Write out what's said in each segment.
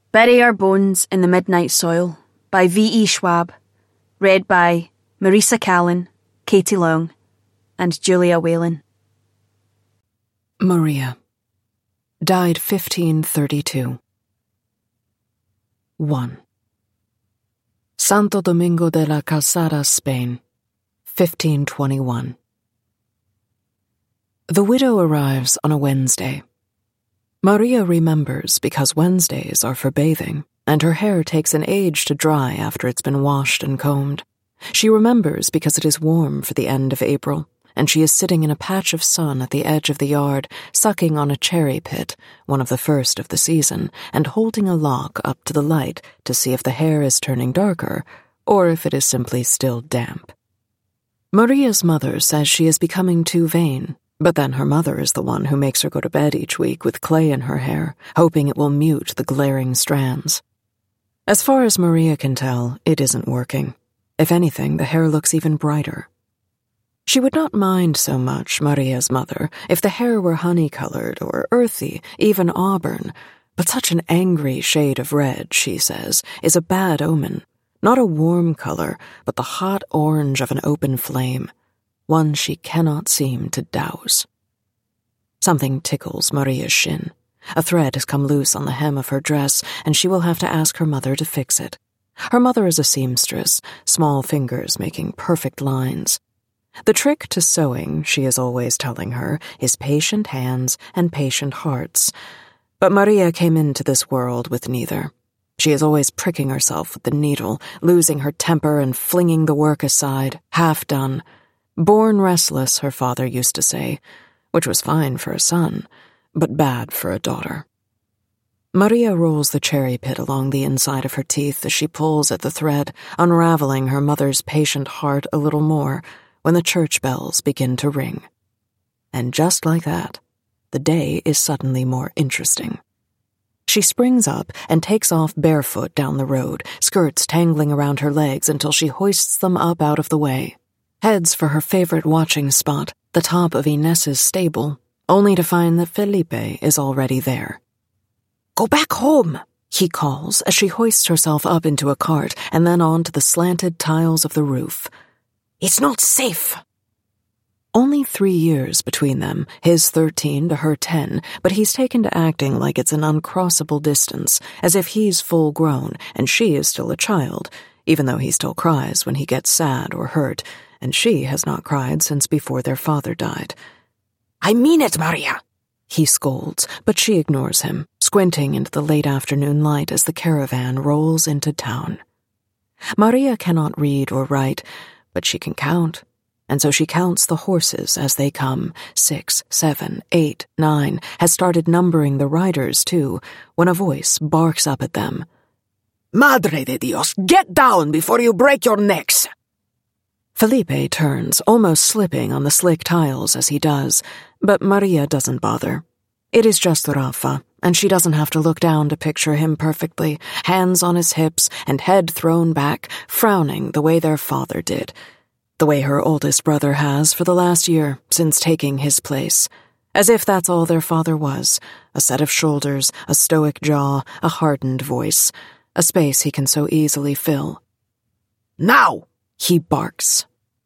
Bury Our Bones in the Midnight Soil by V.E. Schwab. Read by Marisa Callan, Katie Long, and Julia Whalen. Maria. Died 1532. 1. Santo Domingo de la Calzada, Spain, 1521. The widow arrives on a Wednesday. Maria remembers because Wednesdays are for bathing, and her hair takes an age to dry after it's been washed and combed. She remembers because it is warm for the end of April, and she is sitting in a patch of sun at the edge of the yard, sucking on a cherry pit, one of the first of the season, and holding a lock up to the light to see if the hair is turning darker, or if it is simply still damp. Maria's mother says she is becoming too vain, but then her mother is the one who makes her go to bed each week with clay in her hair, hoping it will mute the glaring strands. As far as Maria can tell, it isn't working. If anything, the hair looks even brighter. She would not mind so much, Maria's mother, if the hair were honey-colored or earthy, even auburn, but such an angry shade of red, she says, is a bad omen. Not a warm color, but the hot orange of an open flame, one she cannot seem to douse. Something tickles Maria's shin. A thread has come loose on the hem of her dress, and she will have to ask her mother to fix it. Her mother is a seamstress, small fingers making perfect lines. The trick to sewing, she is always telling her, is patient hands and patient hearts. But Maria came into this world with neither. She is always pricking herself with the needle, losing her temper and flinging the work aside, half done. Born restless, her father used to say, which was fine for a son, but bad for a daughter. Maria rolls the cherry pit along the inside of her teeth as she pulls at the thread, unraveling her mother's patient heart a little more when the church bells begin to ring. And just like that, the day is suddenly more interesting. She springs up and takes off barefoot down the road, skirts tangling around her legs until she hoists them up out of the way. Heads for her favorite watching spot, the top of Inez's stable, only to find that Felipe is already there. "Go back home," he calls as she hoists herself up into a cart and then onto the slanted tiles of the roof. "It's not safe." Only 3 years between them, his 13 to her 10, but he's taken to acting like it's an uncrossable distance, as if he's full grown and she is still a child, even though he still cries when he gets sad or hurt, and she has not cried since before their father died. "I mean it, Maria," he scolds, but she ignores him, squinting into the late afternoon light as the caravan rolls into town. Maria cannot read or write, but she can count, and so she counts the horses as they come, 6, 7, 8, 9, has started numbering the riders too, when a voice barks up at them. "Madre de Dios, get down before you break your necks!" Felipe turns, almost slipping on the slick tiles as he does, but Maria doesn't bother. It is just Rafa, and she doesn't have to look down to picture him perfectly, hands on his hips and head thrown back, frowning the way their father did, the way her oldest brother has for the last year since taking his place, as if that's all their father was, a set of shoulders, a stoic jaw, a hardened voice, a space he can so easily fill. "Now!" he barks.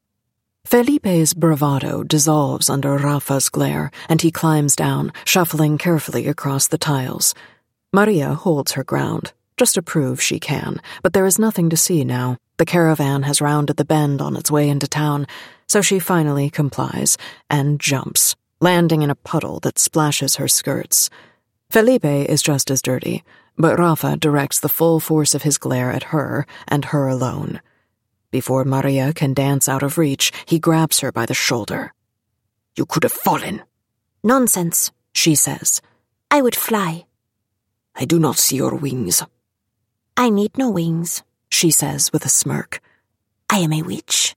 Felipe's bravado dissolves under Rafa's glare, and he climbs down, shuffling carefully across the tiles. Maria holds her ground, just to prove she can, but there is nothing to see now. The caravan has rounded the bend on its way into town, so she finally complies and jumps, landing in a puddle that splashes her skirts. Felipe is just as dirty, but Rafa directs the full force of his glare at her and her alone. Before Maria can dance out of reach, he grabs her by the shoulder. "You could have fallen." "Nonsense," she says. "I would fly." "I do not see your wings." "I need no wings," she says with a smirk. "I am a witch."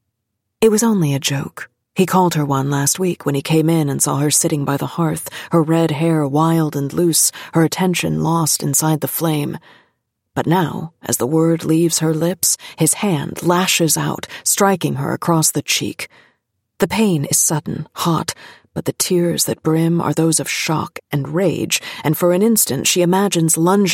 It was only a joke. He called her one last week when he came in and saw her sitting by the hearth, her red hair wild and loose, her attention lost inside the flame. But now, as the word leaves her lips, his hand lashes out, striking her across the cheek. The pain is sudden, hot, but the tears that brim are those of shock and rage, and for an instant she imagines lunging